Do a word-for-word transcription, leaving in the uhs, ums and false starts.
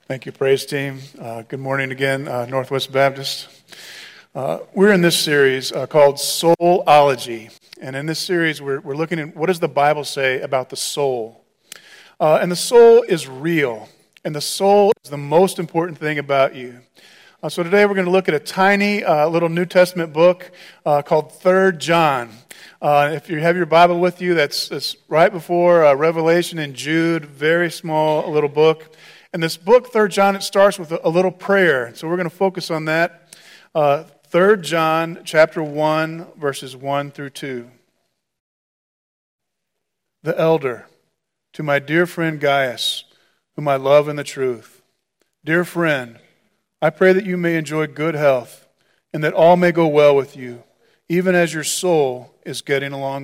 Thank you, praise team. Uh, good morning again, uh, Northwest Baptist. Uh, we're in this series uh, called Soulology. And in this series, we're, we're looking at what does the Bible say about the soul. Uh, and the soul is real. And the soul is the most important thing about you. Uh, so today we're going to look at a tiny uh, little New Testament book uh, called Third John. Uh, if you have your Bible with you, that's, that's right before uh, Revelation and Jude, very small little book. And this book, Third John, it starts with a, a little prayer. So we're going to focus on that. Uh, Third John chapter one, verses one through two. The elder, to my dear friend Gaius, whom I love in the truth. Dear friend, I pray that you may enjoy good health, and that all may go well with you, even as your soul is getting along